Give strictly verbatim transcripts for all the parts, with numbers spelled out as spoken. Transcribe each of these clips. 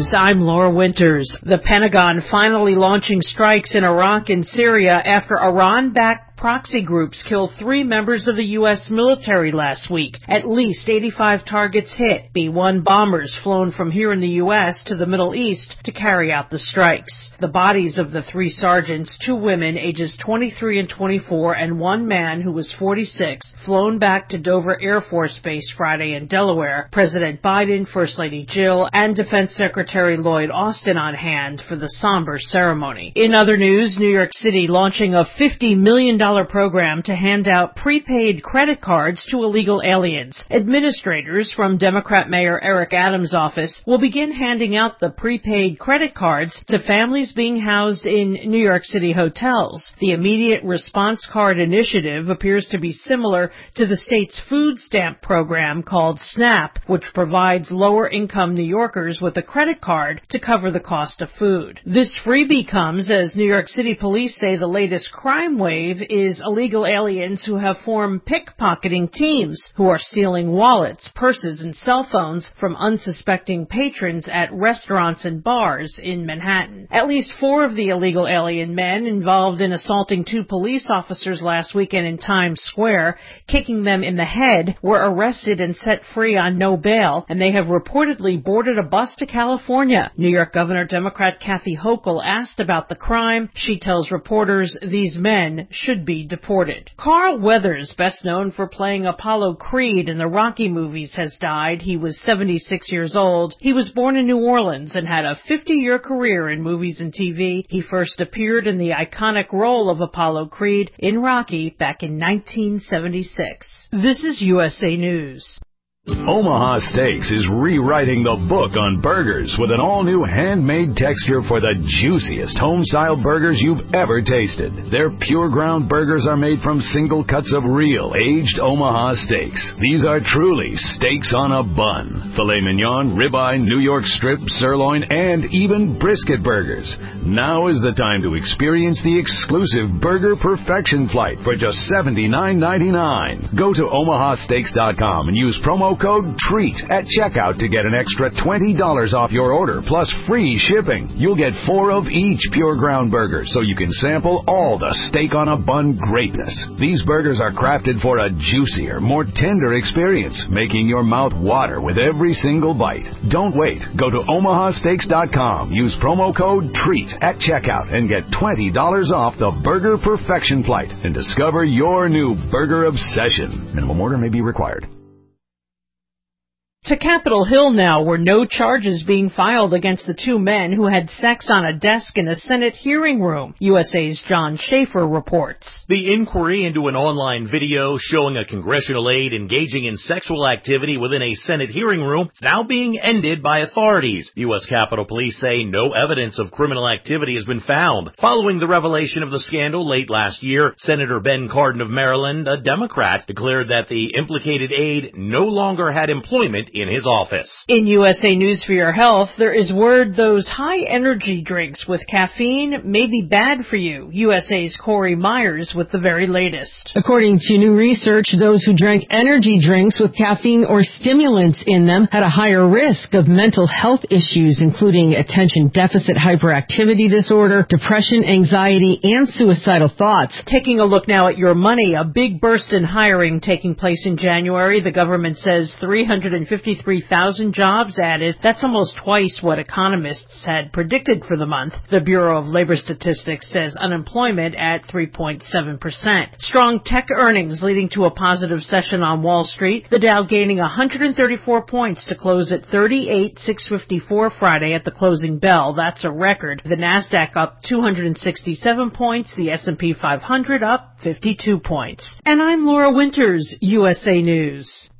News, I'm Laura Winters. The Pentagon finally launching strikes in Iraq and Syria after Iran-backed proxy groups killed three members of the U S military last week. At least eighty-five targets hit. B one bombers flown from here in the U S to the Middle East to carry out the strikes. The bodies of the three sergeants, two women ages twenty-three and twenty-four, and one man who was forty-six, flown back to Dover Air Force Base Friday in Delaware. President Biden, First Lady Jill, and Defense Secretary Lloyd Austin on hand for the somber ceremony. In other news, New York City launching a fifty million dollars program to hand out prepaid credit cards to illegal aliens. Administrators from Democrat Mayor Eric Adams' office will begin handing out the prepaid credit cards to families being housed in New York City hotels. The Immediate Response Card Initiative appears to be similar to the state's food stamp program called SNAP, which provides lower-income New Yorkers with a credit card to cover the cost of food. This freebie comes as New York City police say the latest crime wave is is illegal aliens who have formed pickpocketing teams who are stealing wallets, purses, and cell phones from unsuspecting patrons at restaurants and bars in Manhattan. At least four of the illegal alien men involved in assaulting two police officers last weekend in Times Square, kicking them in the head, were arrested and set free on no bail, and they have reportedly boarded a bus to California. New York Governor Democrat Kathy Hochul asked about the crime. She tells reporters these men should be deported. Carl Weathers, best known for playing Apollo Creed in the Rocky movies, has died. He was seventy-six years old. He was born in New Orleans and had a fifty-year career in movies and T V. He first appeared in the iconic role of Apollo Creed in Rocky back in nineteen seventy-six. This is U S A News. Omaha Steaks is rewriting the book on burgers with an all-new handmade texture for the juiciest home-style burgers you've ever tasted. Their pure ground burgers are made from single cuts of real, aged Omaha steaks. These are truly steaks on a bun. Filet mignon, ribeye, New York strip, sirloin, and even brisket burgers. Now is the time to experience the exclusive Burger Perfection Flight for just seventy-nine ninety-nine. Go to omaha steaks dot com and use promo code TREAT at checkout to get an extra twenty dollars off your order plus free shipping. You'll get four of each pure ground burger so you can sample all the steak on a bun greatness. These burgers are crafted for a juicier, more tender experience, making your mouth water with every single bite. Don't wait. Go to omaha steaks dot com. Use promo code TREAT at checkout and get twenty dollars off the Burger Perfection Flight and discover your new burger obsession. Minimum order may be required. To Capitol Hill now, where no charges being filed against the two men who had sex on a desk in a Senate hearing room. U S A's John Schaefer reports. The inquiry into an online video showing a congressional aide engaging in sexual activity within a Senate hearing room is now being ended by authorities. U S Capitol Police say no evidence of criminal activity has been found. Following the revelation of the scandal late last year, Senator Ben Cardin of Maryland, a Democrat, declared that the implicated aide no longer had employment in his office. In U S A News for Your Health, there is word those high-energy drinks with caffeine may be bad for you. U S A's Corey Myers with the very latest. According to new research, those who drank energy drinks with caffeine or stimulants in them had a higher risk of mental health issues, including attention deficit hyperactivity disorder, depression, anxiety, and suicidal thoughts. Taking a look now at your money, a big burst in hiring taking place in January. The government says three hundred fifty-three thousand jobs added. That's almost twice what economists had predicted for the month. The Bureau of Labor Statistics says unemployment at three point seven percent. Strong tech earnings leading to a positive session on Wall Street. The Dow gaining one hundred thirty-four points to close at thirty-eight thousand six hundred fifty-four Friday at the closing bell. That's a record. The Nasdaq up two hundred sixty-seven points. The S and P five hundred up fifty-two points. And I'm Laura Winters, U S A News.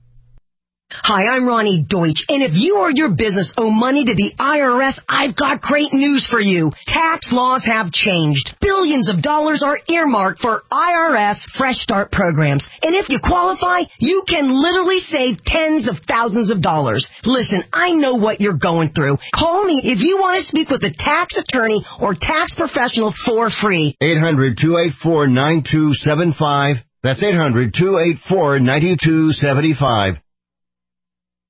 Hi, I'm Ronnie Deutsch, and if you or your business owe money to the I R S, I've got great news for you. Tax laws have changed. Billions of dollars are earmarked for I R S Fresh Start programs, and if you qualify, you can literally save tens of thousands of dollars. Listen, I know what you're going through. Call me if you want to speak with a tax attorney or tax professional for free. eight hundred, two eight four, nine two seven five. That's eight hundred, two eight four, nine two seven five.